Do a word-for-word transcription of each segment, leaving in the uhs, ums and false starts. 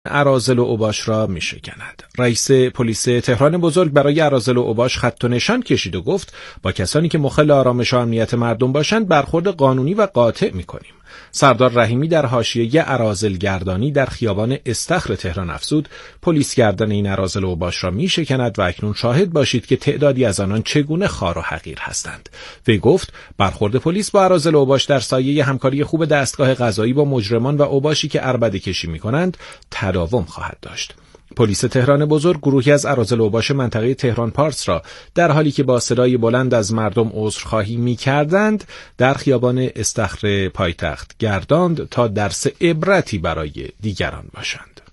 اراذل و اوباش را میشکند. رئیس پلیس تهران بزرگ برای اراذل و اوباش خط و نشان کشید و گفت با کسانی که مخل آرامش و امنیت مردم باشند برخورد قانونی و قاطع میکنیم. سردار رحیمی در حاشیه اراذل گردانی در خیابان استخر تهران افزود پلیس گردن این اراذل و اوباش را میشکند و اکنون شاهد باشید که تعدادی از آنان چگونه خوار و حقیر هستند. وی گفت برخورد پلیس با اراذل و اوباش در سایه همکاری خوب دستگاه قضایی با مجرمان و اوباشی که عربده کشی میکنند تداوم خواهد داشت. پلیس تهران بزرگ گروهی از اراذل و اوباش منطقه تهران پارس را در حالی که با صدای بلند از مردم عذرخواهی می‌کردند در خیابان استخر پایتخت گرداند تا درس عبرتی برای دیگران باشند.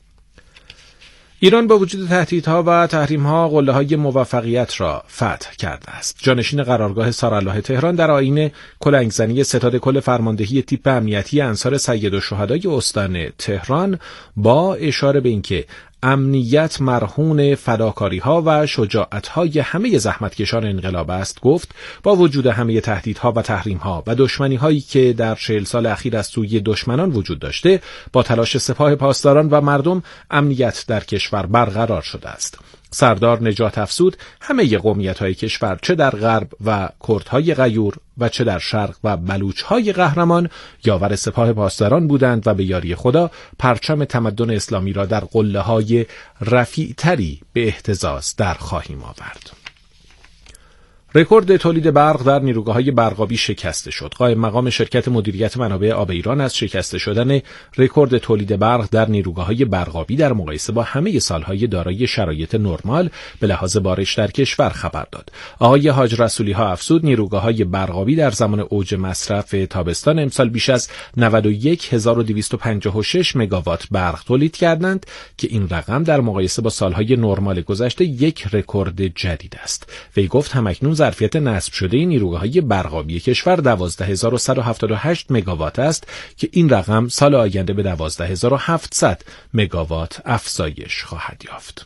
ایران با وجود تهدیدها و تحریم‌ها قله‌های موفقیت را فتح کرده است. جانشین قرارگاه سارالله تهران در آیین کلنگزنی ستاد کل فرماندهی تیپ امنیتی انصار سیدالشهدای استان تهران با اشاره به اینکه امنیت مرهون فداکاری‌ها و شجاعت‌های همه زحمتکشان انقلاب است گفت با وجود همه تهدیدها و تحریم‌ها و دشمنی‌هایی که در چهل سال اخیر از سوی دشمنان وجود داشته با تلاش سپاه پاسداران و مردم امنیت در کشور برقرار شده است. سردار نجات افزود همه قومیت‌های کشور چه در غرب و کردهای غیور و چه در شرق و بلوچ‌های قهرمان یاور سپاه پاسداران بودند و به یاری خدا پرچم تمدن اسلامی را در قله‌های رفیع‌تری به اهتزاز در خواهیم آورد. رکورد تولید برق در نیروگاه‌های برقابی شکسته شد. قائم مقام شرکت مدیریت منابع آب ایران از شکسته شدن رکورد تولید برق در نیروگاه‌های برقابی در مقایسه با همه سال‌های دارای شرایط نرمال به لحاظ بارش در کشور خبر داد. آقای حاج رسولی‌ها افزود نیروگاه‌های برقابی در زمان اوج مصرف تابستان امسال بیش از نود و یک هزار و دویست و پنجاه و شش مگاوات برق تولید کردند که این رقم در مقایسه با سال‌های نرمال گذشته یک رکورد جدید است. وی گفت همکنون ظرفیت نصب شده نیروگاه‌های برقابی کشور دوازده هزار و صد و هفتاد و هشت مگاوات است که این رقم سال آینده به دوازده هزار و هفتصد مگاوات افزایش خواهد یافت.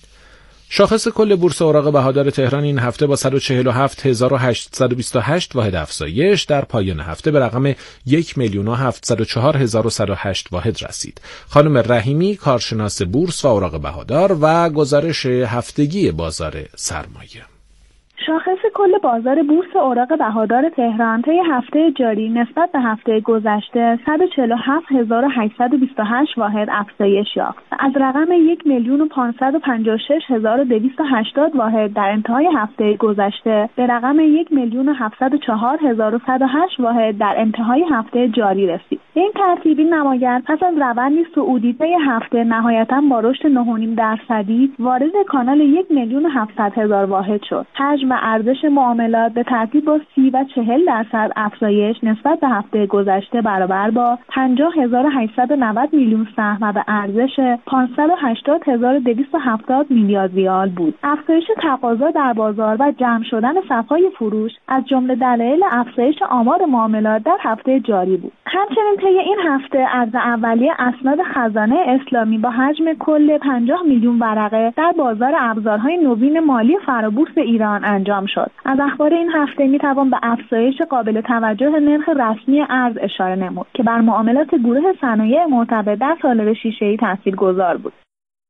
شاخص کل بورس اوراق بهادار تهران این هفته با صد و چهل و هفت هزار و هشتصد و بیست و هشت واحد افزایش در پایان هفته به رقم یک میلیون و هفتصد و چهار هزار و صد و هشت واحد رسید. خانم رحیمی کارشناس بورس و اوراق بهادار و گزارش هفتگی بازار سرمایه. شاخص کل بازار بورس اوراق بهادار تهران طی هفته جاری نسبت به هفته گذشته صد و چهل و هفت هزار و هشتصد و بیست و هشت واحد افزایش یافت. از رقم یک میلیون و پانصد و پنجاه و شش هزار و دویست و هشتاد واحد در انتهای هفته گذشته به رقم یک میلیون و هفتصد و چهار هزار و صد و هشت واحد در انتهای هفته جاری رسید. این ترتیبی نماید پس از روندی صعودی طی هفته نهایتاً با رشد نه و نیم درصدی وارد کانال یک میلیون و هفتصد هزار واحد شد. حجم و ارزش معاملات به ترتیب با سی و چهل درصد افزایش نسبت به هفته گذشته برابر با پنجاه هزار و هشتصد و نود میلیون سهم و به ارزش پانصد و هشتاد هزار و دویست و هفتاد میلیارد ریال بود. افزایش تقاضا در بازار و جمع شدن صف‌های فروش از جمله دلایل افزایش آمار معاملات در هفته جاری بود. همچنین طی این هفته عرض اولیه اسناد خزانه اسلامی با حجم کل پنجاه میلیون ورقه در بازار ابزارهای نوین مالی فرابورس ایران انجام شد. از اخبار این هفته می توان به افزایش قابل توجه نرخ رسمی ارز اشاره نمود که بر معاملات گروه صنایع مرتبط در سالر شیشه‌ای تاثیرگذار بود.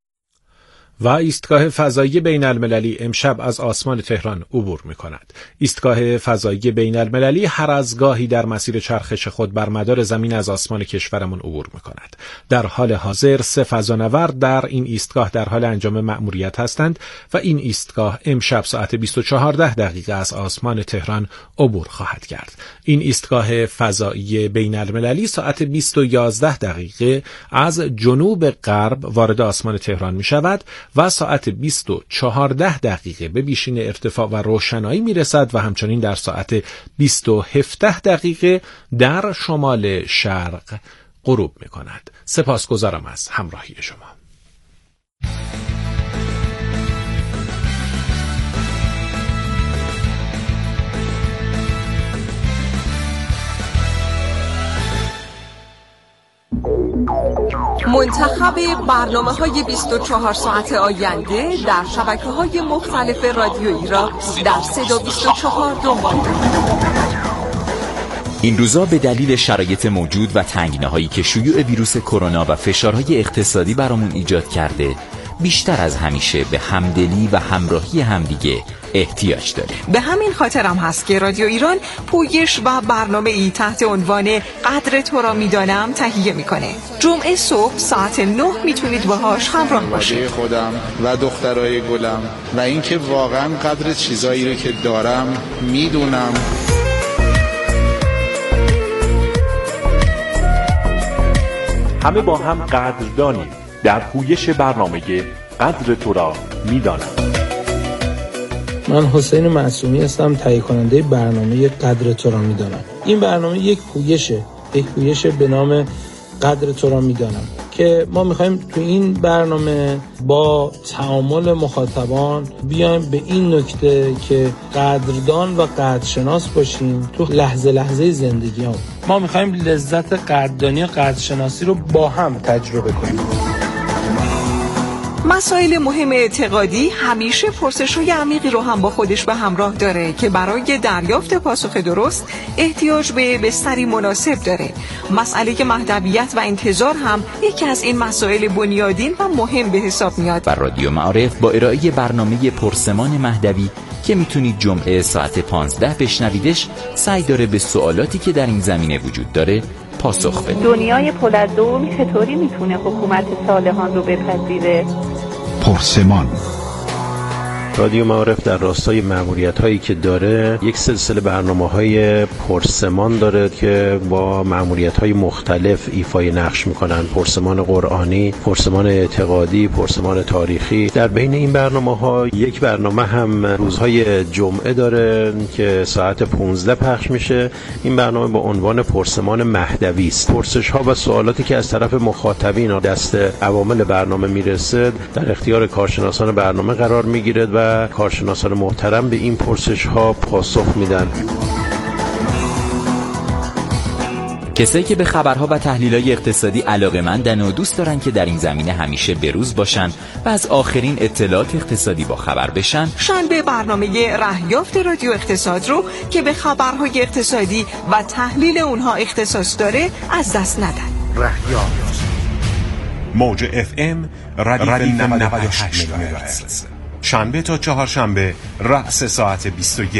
و ایستگاه فضایی بین المللی امشب از آسمان تهران عبور می کند. ایستگاه فضایی بین المللی هر از گاهی در مسیر چرخش خود بر مدار زمین از آسمان کشورمون عبور می کند. در حال حاضر سه فضانورد در این ایستگاه در حال انجام مأموریت هستند و این ایستگاه امشب ساعت بیست و چهار دقیقه از آسمان تهران عبور خواهد کرد. این ایستگاه فضایی بین المللی ساعت بیست و یازده دقیقه از جنوب غرب وارد آسمان تهران می شود و ساعت بیست و چهار دقیقه به بیشین ارتفاع و روشنایی میرسد و همچنین در ساعت بیست و هفت دقیقه در شمال شرق غروب میکند. سپاسگزارم از همراهی شما. منتخب برنامه‌های بیست و چهار ساعت آینده در شبکه‌های مختلف رادیویی را در صدا بیست و چهار دنبال کنید. این روزا به دلیل شرایط موجود و تنگناهایی که شیوع ویروس کرونا و فشارهای اقتصادی برامون ایجاد کرده، بیشتر از همیشه به همدلی و همراهی همدیگه احتیاج داره. به همین خاطرم هست که رادیو ایران پویش و برنامه ای تحت عنوان قدر تو را میدانم تهیه میکنه. جمعه صبح ساعت نه میتونید باهاش همراه باشید. خودم و دخترای گلم و اینکه واقعا قدر چیزایی رو که دارم میدونم. همه با هم قدردانیم در پویش برنامه قدر تو را میدانم. من حسین معصومی هستم، تهیه کننده برنامه قدر تو را میدانم. این برنامه یک پویشه، یک پویش به نام قدر تو را میدانم که ما میخوایم تو این برنامه با تعامل مخاطبان بیایم به این نکته که قدردان و قدرشناس باشیم تو لحظه لحظه زندگی هم. ما میخوایم لذت قدردانی و قدرشناسی رو با هم تجربه کنیم. مسائل مهم اعتقادی همیشه پرسش‌های عمیقی رو هم با خودش به همراه داره که برای دریافت پاسخ درست احتیاج به بستری مناسب داره. مسئله مهدویت و انتظار هم یکی از این مسائل بنیادین و مهم به حساب میاد. و رادیو معارف با ارائه برنامه پرسمان مهدوی که میتونید جمعه ساعت پانزده بشنویدش، سعی داره به سوالاتی که در این زمینه وجود داره پاسخ بده. دنیای پر از ظلم چطوری میتونه حکومت صالحان رو بپذیره؟ پرسمان. رادیو معارف در راستای مأموریت‌هایی که داره یک سلسله برنامه‌های پرسمان داره که با مأموریت‌های مختلف ایفای نقش می‌کنن. پرسمان قرآنی، پرسمان اعتقادی، پرسمان تاریخی. در بین این برنامه‌ها یک برنامه هم روزهای جمعه داره که ساعت پانزده پخش میشه. این برنامه با عنوان پرسمان مهدوی است. پرسش‌ها و سوالاتی که از طرف مخاطبین و دست عوامل برنامه میرسه در اختیار کارشناسان برنامه قرار میگیره و کارشناسان محترم به این پرسش ها پاسخ میدن. کسایی که به خبرها و تحلیل‌های اقتصادی علاقه‌مندن و دوست دارن که در این زمینه همیشه بروز باشن و از آخرین اطلاعات اقتصادی با خبر بشن، شنبه برنامه رهیافت رادیو اقتصاد رو که به خبرهای اقتصادی و تحلیل اونها اختصاص داره از دست ندن. رهیافت موج اف ام ردیف نود و هشت مگاهرتز، شنبه تا چهارشنبه رأس ساعت بیست و یک.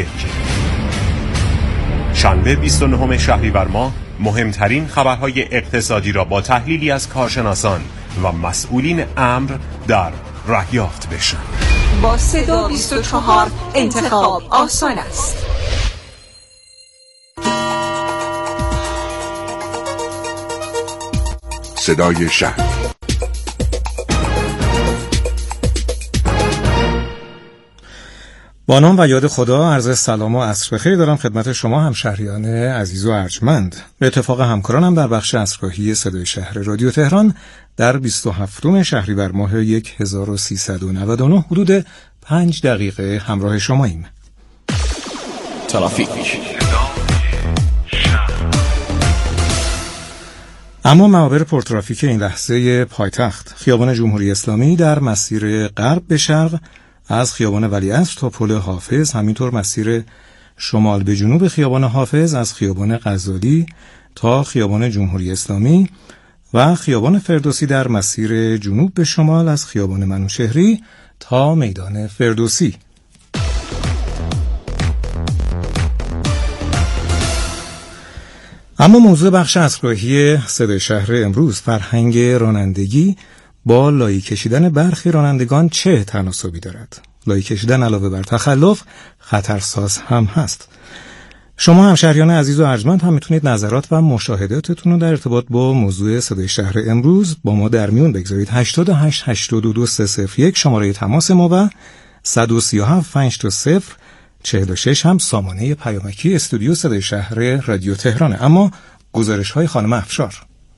شنبه بیست و نهم شهریور ماه مهمترین خبرهای اقتصادی را با تحلیلی از کارشناسان و مسئولین امر در رهیافت بشن. با صدا بیست و چهار انتخاب آسان است. صدای شهر. با نام و یاد خدا عرض سلام و عصر بخیر دارم خدمت شما همشهریان عزیز و ارجمند. به اتفاق همکارانم در بخش عصرگاهی صدای شهر رادیو تهران در بیست و هفتم شهریور ماه هزار و سیصد و نود و نه حدود پنج دقیقه همراه شماییم. ترافیک. اما معابر پرترافیک این لحظه پایتخت: خیابان جمهوری اسلامی در مسیر غرب به شرق از خیابان ولیعصر تا پل حافظ، همینطور مسیر شمال به جنوب خیابان حافظ از خیابان غزالی تا خیابان جمهوری اسلامی و خیابان فردوسی در مسیر جنوب به شمال از خیابان منوچهری تا میدان فردوسی. اما موضوع بخش عصرگاهی صدای شهر امروز، فرهنگ رانندگی با لایی کشیدن برخی رانندگان چه تناسبی دارد؟ لایی کشیدن علاوه بر تخلف خطرساز هم هست. شما همشهریان عزیز و ارجمند هم میتونید نظرات و مشاهداتتون رو در ارتباط با موضوع صدای شهر امروز با ما در میون بگذارید. هشتاد و هشت هشتاد و دو سه صفر یک شماره تماس ما و صد و سی و هفت پنج دو صفر چهل و شش هم سامانه پیامکی استودیو صدای شهر رادیو تهرانه. اما گزارش های خانم افشار.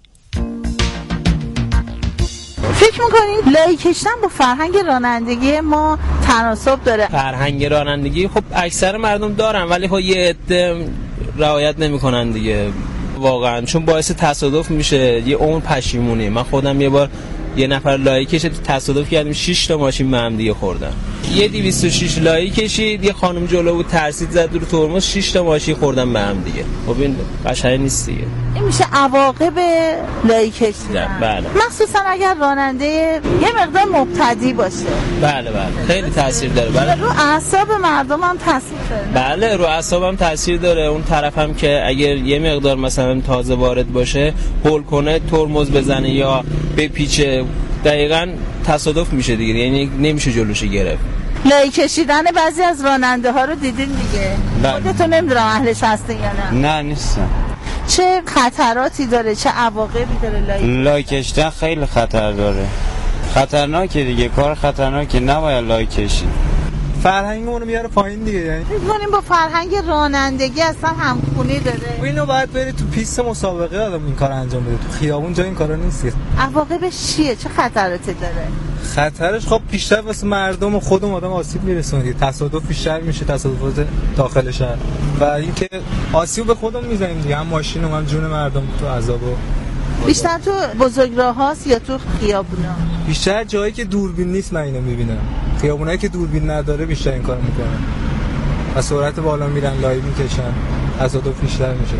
فکر میکنین لایی کشیدن با فرهنگ رانندگی ما تناسب داره؟ فرهنگ رانندگی خب اکثر مردم دارن ولی خب یه عده رعایت نمیکنن دیگه واقعا، چون باعث تصادف میشه یه عمر پشیمونی. من خودم یه بار یه نفر لایی کشید تصادف کردیم، شش تا ماشین به هم دیگه خوردن. یه دویست و شش لایی کشید، یه خانم جلو بود ترسید زد رو ترمز، شش تا ماشین خوردن به هم دیگه. خب این قشنگ نیست دیگه. این میشه عواقب لایی کشیدن. بله. مخصوصا اگر راننده یه مقدار مبتدی باشه. بله بله. خیلی تاثیر داره. بله. رو اعصاب مردم هم تاثیر داره. بله رو اعصاب هم تاثیر داره. اون طرف هم که اگر یه مقدار مثلا تازه وارد باشه، هول کنه، ترمز بزنه یا بپیچه، دقیقاً تصادف میشه دیگه. یعنی نمیشه جلوش گرفت. لای کشیدن بعضی از راننده ها رو دیدین دیگه. خودتون نمیدونم اهلش هستی یا نه. نه نیستم. چه خطراتی داره، چه عواقبی داره لای لای کشیدن؟ خیلی خطر داره، خطرناکه دیگه، کار خطرناکه، نباید لای کشید. فرهنگمون رو میاره پایین دیگه. یعنی می‌گونیم با فرهنگ رانندگی اصلا همخونی داره. اینو باید بری تو پیست مسابقه آدم این کار انجام بده، تو خیابون جای این کارا نیست. عواقبش چیه؟ چه خطراتی داره؟ خطرش خب بیشتر واسه مردم و خودم آدم آسیب میرسونه، تصادف بیشتر میشه، تصادفات داخل شهر، و اینکه آسیب به خودم میزنیم دیگه، هم ماشین و هم جون مردم تو عذاب. بیشتر تو بزرگراه‌هاست یا تو خیابونا؟ بیشتر جایی که دوربین نیست من اینو میبینم. خیابونایی که دوربین نداره بیشتر این کارو میکنن و سرعت بالا میرن، لایو میکشن، تصادف بیشتر میشه.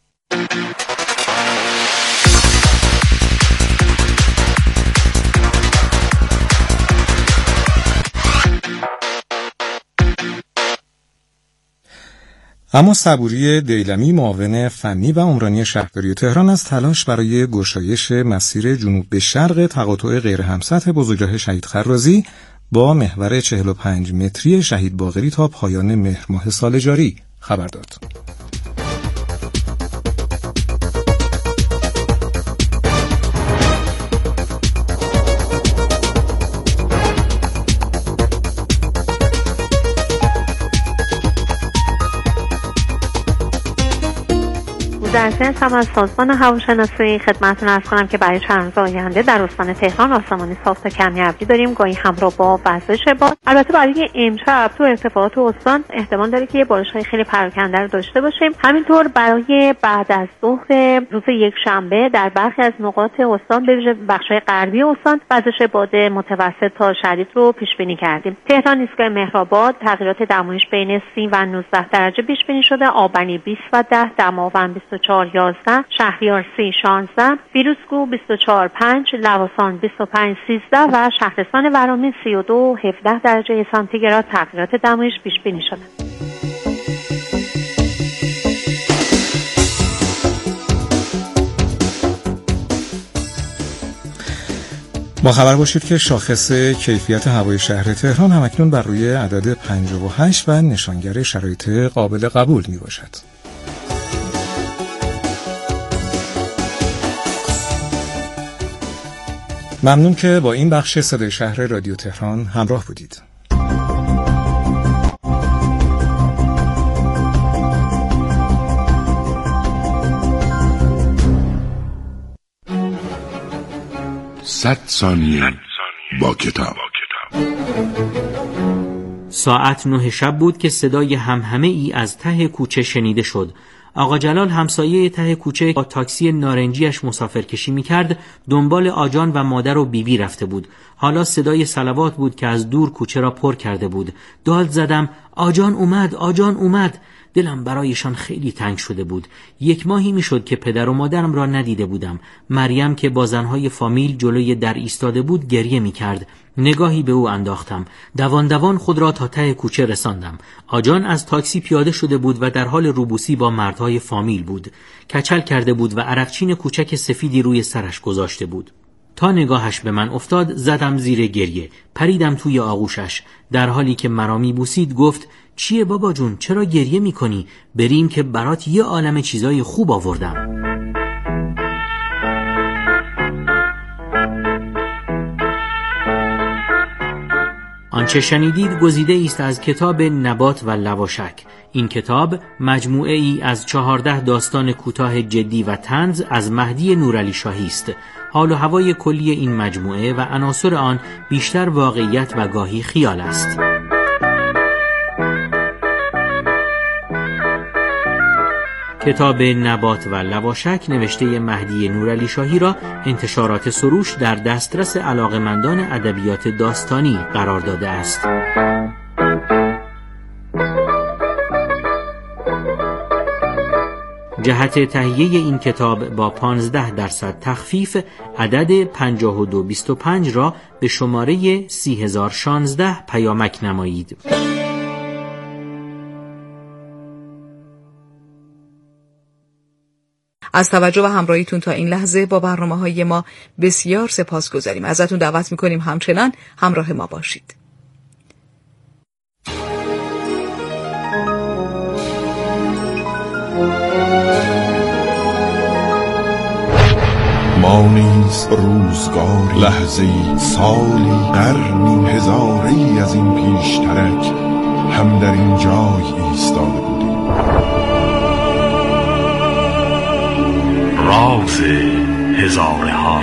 اما صبوری دیلمی، معاون فنی و عمرانی شهرداری تهران، از تلاش برای گشایش مسیر جنوب به شرق تقاطع غیر همسطح بزرگراه شهید خرازی با محور چهل و پنج متری شهید باقری تا پایان مهر ماه سال جاری خبر داد. در سنس هم از سازمان هواشناسی خدمتتون عرض کنم که برای چند روز آینده در استان تهران آسمان صاف تا کمی ابری داریم، گاهی همراه با وزش باد. البته برای امشب تو ارتفاعات استان احتمال داره که بارش‌های خیلی پراکنده رو داشته باشیم. همینطور برای بعد از ظهر روز یک شنبه در برخی از نقاط استان به ویژه بخش‌های غربی استان وزش باد متوسط تا شدید رو پیش بینی کردیم. تهران ایستگاه مهرآباد تغییرات دمایش بین سی و نوزده درجه پیش بینی شده، آبنی بیست و ده، دماوند بیست و چهار یازده، شهریار سی شانزده، فیروزکوه بیست و چهار پنج، لواسان بیست و پنج سیزده و شهرستان ورامین سی و دو هفده درجه سانتیگراد تغییرات دمایش پیش بینی شده. با خبر باشید که شاخص کیفیت هوای شهر تهران همکنون بر روی عدد پنجاه و هشت و نشانگر شرایط قابل قبول می باشد. ممنون که با این بخش صدای شهر رادیو تهران همراه بودید. صد ثانیه با کتاب. ساعت نه شب بود که صدای همهمه ای از ته کوچه شنیده شد. آقا جلال همسایه ته کوچه با تاکسی نارنجیش مسافرکشی می‌کرد، دنبال آجان و مادر و بیبی رفته بود. حالا صدای صلوات بود که از دور کوچه را پر کرده بود. داد زدم آجان اومد، آجان اومد. دلم برایشان خیلی تنگ شده بود. یک ماهی میشد که پدر و مادرم را ندیده بودم. مریم که با زنهای فامیل جلوی در ایستاده بود گریه می‌کرد. نگاهی به او انداختم. دوان دوان خود را تا ته کوچه رساندم. آجان از تاکسی پیاده شده بود و در حال روبوسی با مردهای فامیل بود. کچل کرده بود و عرقچین کوچک سفیدی روی سرش گذاشته بود. تا نگاهش به من افتاد زدم زیر گریه. پریدم توی آغوشش. در حالی که مرا می‌بوسید گفت چیه بابا جون، چرا گریه می‌کنی؟ بریم که برات یه عالمه چیزای خوب آوردم. آنچه شنیدید گزیده است از کتاب نبات و لواشک. این کتاب مجموعه ای از چهارده داستان کوتاه جدی و طنز از مهدی نورعلی شاهی است. حال و هوای کلی این مجموعه و عناصر آن بیشتر واقعیت و گاهی خیال است. کتاب نبات و لواشک نوشته مهدی نورعلی شاهی را انتشارات سروش در دسترس علاقه‌مندان ادبیات داستانی قرار داده است. جهت تهیه این کتاب با پانزده درصد تخفیف عدد پنجاه و دو بیست و پنج را به شماره سی هزار و شانزده پیامک نمایید. از توجه و همراهیتون تا این لحظه با برنامه‌های ما بسیار سپاسگزاریم. ازتون دعوت می‌کنیم همچنان همراه ما باشید. ما نیز روزگاری، لحظه‌ای، سالی، قرنی، هزاری از این پیشترک هم در این جای ایستاده بودیم. راز هزاره ها.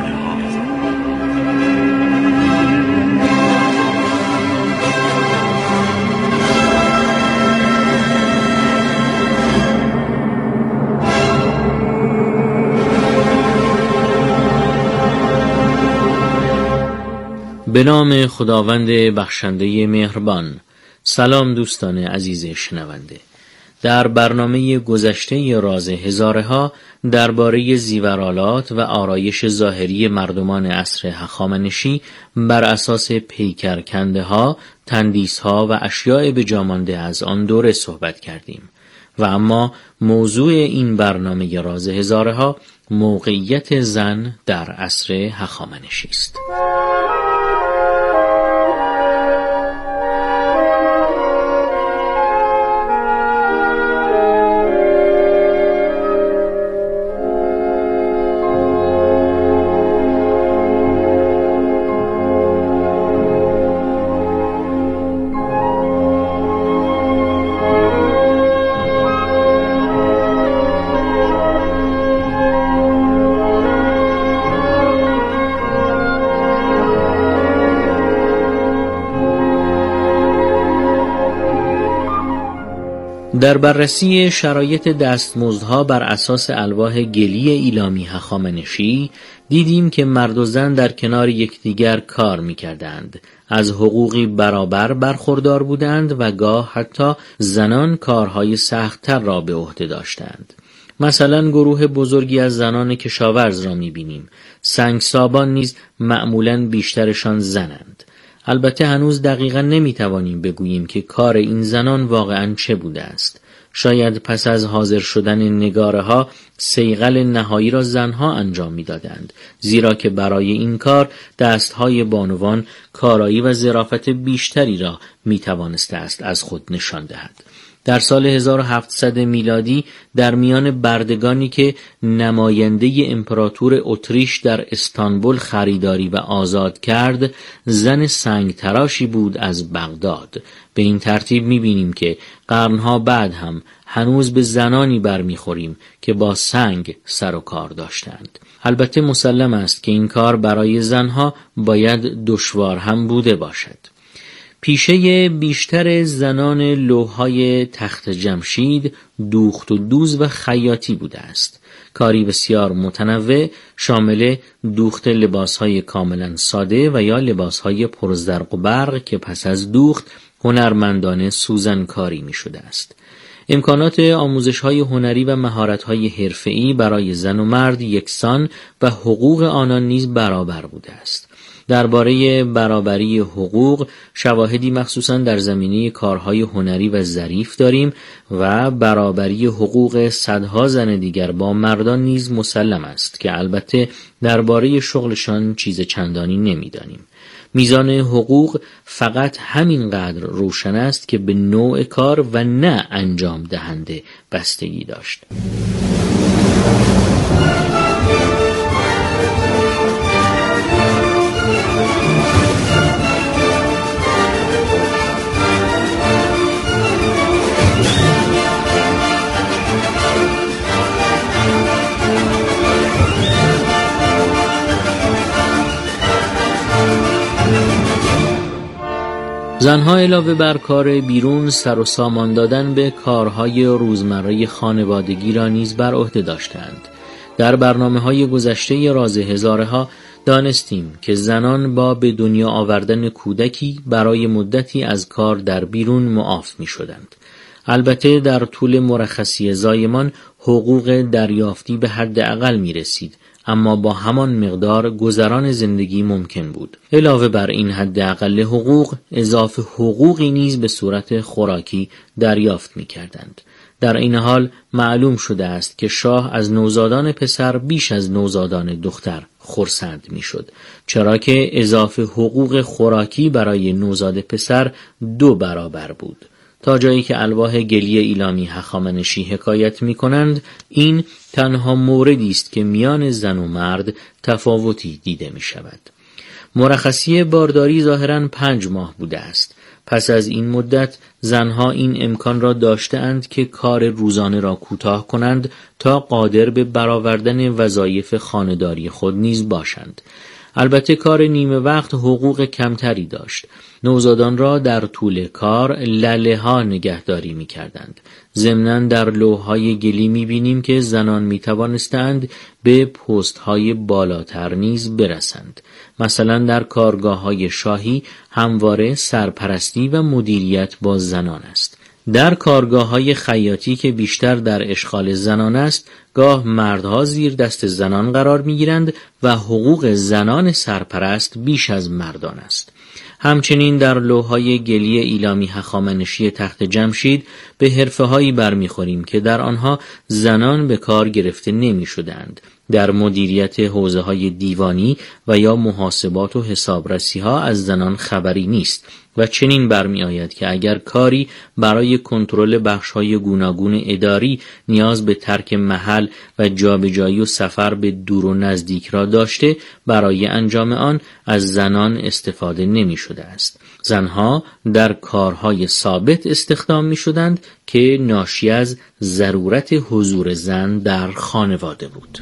به نام خداوند بخشنده مهربان. سلام دوستان عزیز شنونده. در برنامه گذشته راز هزاره ها درباره زیورآلات و آرایش ظاهری مردمان عصر هخامنشی بر اساس پیکرکنده ها، تندیس ها و اشیاء به جا مانده از آن دوره صحبت کردیم و اما موضوع این برنامه راز هزاره ها موقعیت زن در عصر هخامنشی است. در بررسی شرایط دستمزدها بر اساس الواح گلی ایلامی هخامنشی دیدیم که مرد و زن در کنار یکدیگر کار می‌کردند، از حقوقی برابر برخوردار بودند و گاه حتی زنان کارهای سخت‌تر را به عهده داشتند. مثلا گروه بزرگی از زنان کشاورز را می‌بینیم. سنگسابان نیز معمولاً بیشترشان زنند. البته هنوز دقیقاً نمیتوانیم بگوییم که کار این زنان واقعاً چه بوده است. شاید پس از حاضر شدن نگاره ها صیقل نهایی را زنها انجام میدادند، زیرا که برای این کار دستهای بانوان کارایی و ظرافت بیشتری را میتوانسته است از خود نشان دهد. در سال هزار و هفتصد میلادی در میان بردگانی که نماینده امپراتور اتریش در استانبول خریداری و آزاد کرد، زن سنگ تراشی بود از بغداد. به این ترتیب می‌بینیم که قرنها بعد هم هنوز به زنانی برمیخوریم که با سنگ سر و کار داشتند. البته مسلم است که این کار برای زنها باید دشوار هم بوده باشد. پیشه بیشتر زنان لوح‌های تخت جمشید دوخت و دوز و خیاطی بوده است. کاری بسیار متنوع شامل دوخت لباس‌های کاملا ساده و یا لباس‌های پرزرق و برق که پس از دوخت هنرمندانه سوزن کاری می شده است. امکانات آموزش‌های هنری و مهارت‌های حرفه‌ای برای زن و مرد یکسان و حقوق آنان نیز برابر بوده است. درباره برابری حقوق شواهدی مخصوصاً در زمینه کارهای هنری و ظریف داریم و برابری حقوق صدها زن دیگر با مردان نیز مسلم است که البته درباره شغلشان چیز چندانی نمی‌دانیم. میزان حقوق فقط همینقدر روشن است که به نوع کار و نه انجام دهنده بستگی داشت. زنها علاوه بر کار بیرون سر و سامان دادن به کارهای روزمره خانوادگی را نیز بر عهده داشتند. در برنامه‌های گذشته راز هزاره ها دانستیم که زنان با به دنیا آوردن کودکی برای مدتی از کار در بیرون معاف می شدند. البته در طول مرخصی زایمان حقوق دریافتی به حد اقل می رسید، اما با همان مقدار گذران زندگی ممکن بود. علاوه بر این حد اقل حقوق، اضافه حقوقی نیز به صورت خوراکی دریافت می کردند. در این حال معلوم شده است که شاه از نوزادان پسر بیش از نوزادان دختر خرسند می شد، چرا که اضافه حقوق خوراکی برای نوزاد پسر دو برابر بود. تا جایی که الواح گلی ایلامی هخامنشی حکایت می کنند، این تنها موردی است که میان زن و مرد تفاوتی دیده می شود. مرخصی بارداری ظاهراً پنج ماه بوده است. پس از این مدت زنها این امکان را داشتند که کار روزانه را کوتاه کنند تا قادر به برآوردن وظایف خانه‌داری خود نیز باشند. البته کار نیمه وقت حقوق کمتری داشت. نوزادان را در طول کار لله ها نگهداری می کردند. ضمناً در لوح‌های گلی می بینیم که زنان می توانستند به پست‌های بالاتر نیز برسند. مثلا در کارگاه‌های شاهی همواره سرپرستی و مدیریت با زنان است. در کارگاه‌های خیاطی که بیشتر در اشغال زنان است، گاه مردها زیر دست زنان قرار می‌گیرند و حقوق زنان سرپرست بیش از مردان است. همچنین در لوح‌های گلی ایلامی هخامنشی تخت جمشید به حرفه‌هایی برمی‌خوریم که در آنها زنان به کار گرفته نمی‌شدند. در مدیریت حوزه‌های دیوانی و یا محاسبات و حسابرسی‌ها از زنان خبری نیست و چنین برمی آید که اگر کاری برای کنترل بخش‌های گوناگون اداری نیاز به ترک محل و جابجایی و سفر به دور و نزدیک را داشته، برای انجام آن از زنان استفاده نمی شده است. زنها در کارهای ثابت استخدام می شدند که ناشی از ضرورت حضور زن در خانواده بود.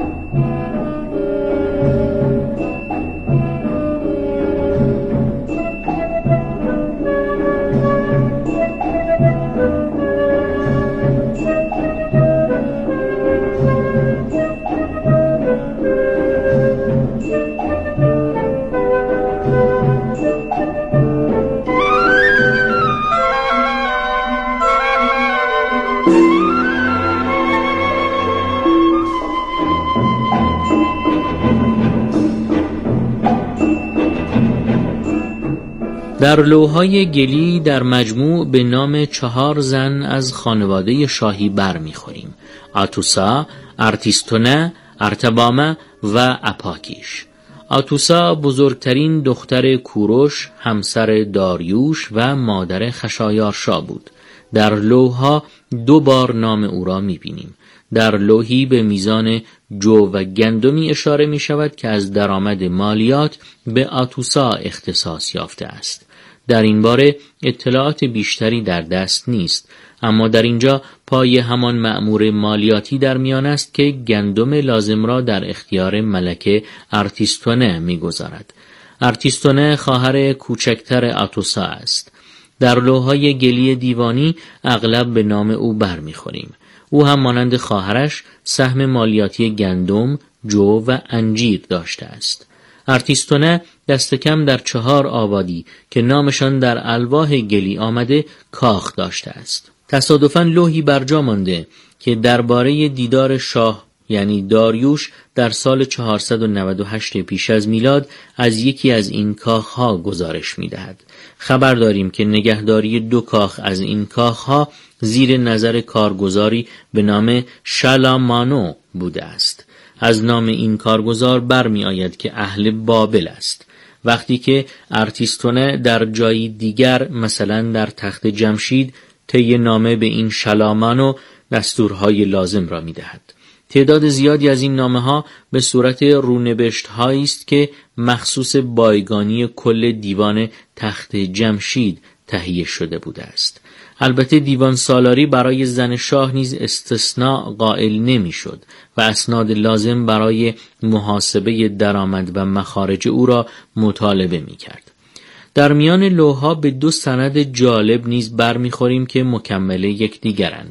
در لوح‌های گلی در مجموع به نام چهار زن از خانواده شاهی برمیخوریم: آتوسا، ارتیستونه، ارتبامه و اپاکیش. آتوسا بزرگترین دختر کوروش، همسر داریوش و مادر خشایارشا بود. در لوح‌ها دو بار نام او را می‌بینیم. در لوحی به میزان جو و گندمی اشاره می شود که از درآمد مالیات به آتوسا اختصاص یافته است. در این باره اطلاعات بیشتری در دست نیست، اما در اینجا پای همان مأمور مالیاتی در میان است که گندم لازم را در اختیار ملکه ارتیستونه می گذارد. ارتیستونه خواهر کوچکتر آتوسا است. در لوح‌های گلی دیوانی اغلب به نام او برمیخوریم. او هم مانند خواهرش سهم مالیاتی گندم، جو و انجیر داشته است. ارتیستونه دست کم در چهار آبادی که نامشان در الواح گلی آمده کاخ داشته است. تصادفاً لوحی برجا مانده که درباره دیدار شاه یعنی داریوش در سال چهارصد و نود و هشت پیش از میلاد از یکی از این کاخها گزارش می‌دهد. خبر داریم که نگهداری دو کاخ از این کاخها زیر نظر کارگزاری به نام شالامانو بوده است. از نام این کارگزار برمی آید که اهل بابل است. وقتی که ارتیستونه در جایی دیگر مثلا در تخت جمشید طی نامه به این شالامانو دستورهای لازم را می دهد. تعداد زیادی از این نامه ها به صورت رونوشت هایی است که مخصوص بایگانی کل دیوان تخت جمشید تهیه شده بوده است. البته دیوان سالاری برای زن شاه نیز استثناء قائل نمی شد و اسناد لازم برای محاسبه درآمد و مخارج او را مطالبه می کرد. در میان لوح‌ها به دو سند جالب نیز برمیخوریم که مکمل یکدیگرند.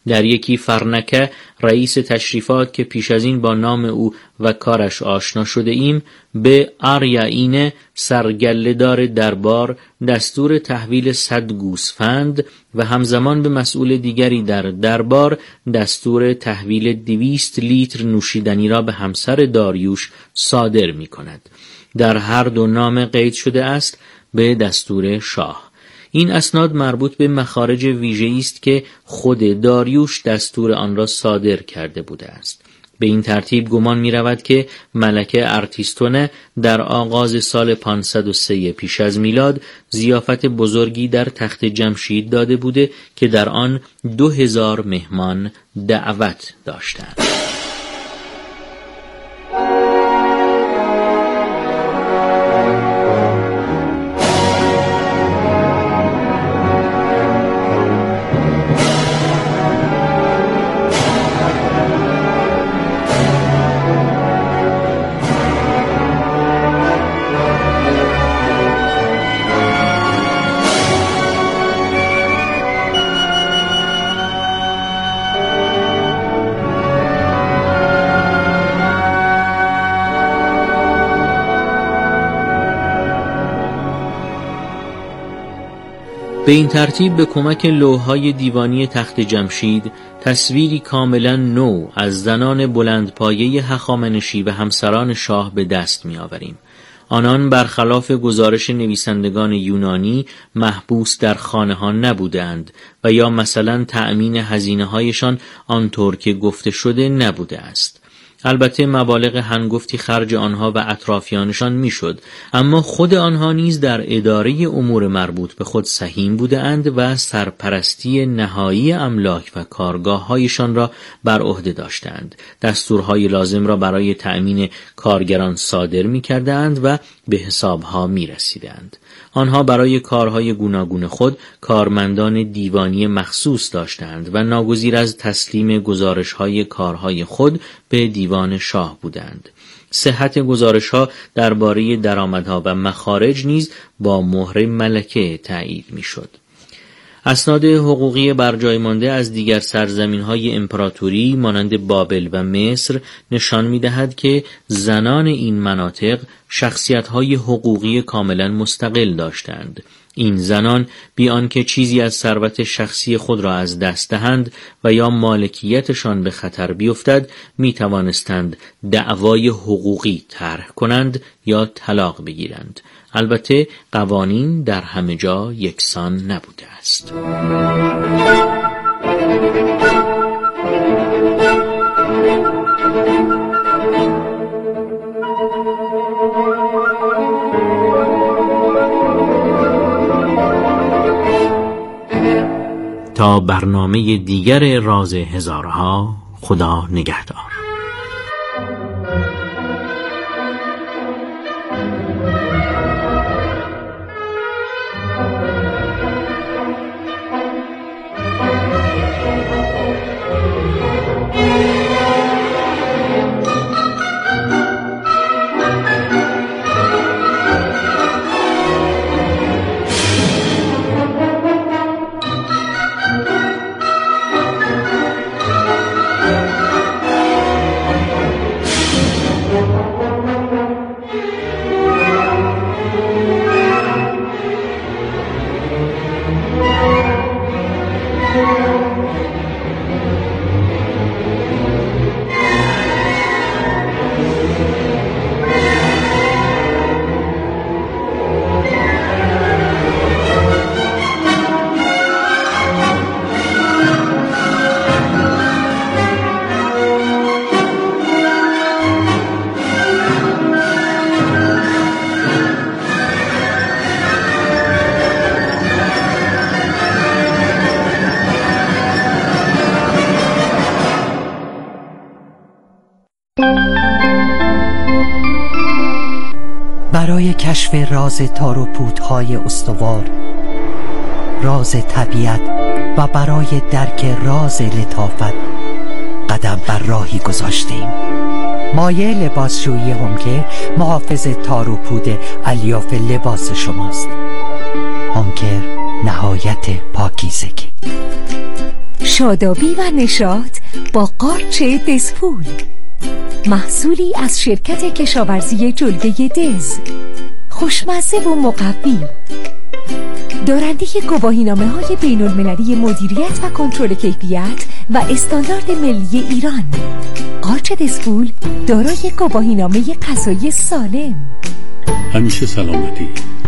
در یکی فرنکه رئیس تشریفات که پیش از این با نام او و کارش آشنا شده ایم به آریائین سرگله‌دار دربار دستور تحویل صد گوسفند و همزمان به مسئول دیگری در دربار دستور تحویل دویست لیتر نوشیدنی را به همسر داریوش صادر می کند. در هر دو نام قید شده است به دستور شاه. این اسناد مربوط به مخارج ویژه‌ای است که خود داریوش دستور آن را صادر کرده بوده است. به این ترتیب گمان می رود که ملکه ارتیستونه در آغاز سال پانصد و سه پیش از میلاد ضیافت بزرگی در تخت جمشید داده بوده که در آن دو هزار مهمان دعوت داشتند. به این ترتیب به کمک لوح‌های دیوانی تخت جمشید تصویری کاملا نو از زنان بلندپایه هخامنشی و همسران شاه به دست می‌آوریم. آنان برخلاف گزارش نویسندگان یونانی محبوس در خانه‌ها نبودند و یا مثلا تأمین هزینه‌هایشان آنطور که گفته شده نبوده است. البته مبالغ هنگفتی خرج آنها و اطرافیانشان میشد، اما خود آنها نیز در اداره امور مربوط به خود سهیم بوده اند و سرپرستی نهایی املاک و کارگاه‌هایشان را بر عهده داشتند. دستورهای لازم را برای تأمین کارگران صادر می‌کردند و به حسابها می‌رسیدند. آنها برای کارهای گوناگون خود کارمندان دیوانی مخصوص داشتند و ناگزیر از تسلیم گزارش‌های کارهای خود به دیوان شاه بودند. صحت گزارش‌ها درباره درآمدها و مخارج نیز با مهر ملکه تایید می‌شد. اسناد حقوقی برجای مانده از دیگر سرزمین‌های امپراتوری مانند بابل و مصر نشان می‌دهد که زنان این مناطق شخصیت‌های حقوقی کاملا مستقل داشتند. این زنان بی آنکه چیزی از ثروت شخصی خود را از دست دهند و یا مالکیتشان به خطر بیفتد می توانستند دعوای حقوقی طرح کنند یا طلاق بگیرند. البته قوانین در همه جا یکسان نبوده است. تا برنامه دیگر راز هزارها، خدا نگهدار. برای کشف راز تار و پودهای استوار، راز طبیعت و برای درک راز لطافت قدم بر راهی گذاشتیم. مایه لباسشویی همکر محافظ تار و پود الیاف لباس شماست. همکر نهایت پاکیزگی. شادابی و نشاط با قارچ دزپول، محصولی از شرکت کشاورزی جلگه دز، خوشمزه و مقوی، دارنده گواهینامه های بین المللی مدیریت و کنترل کیفیت و استاندارد ملی ایران. قارچ دزپول دارای گواهینامه غذایی سالم. همیشه سلامتی.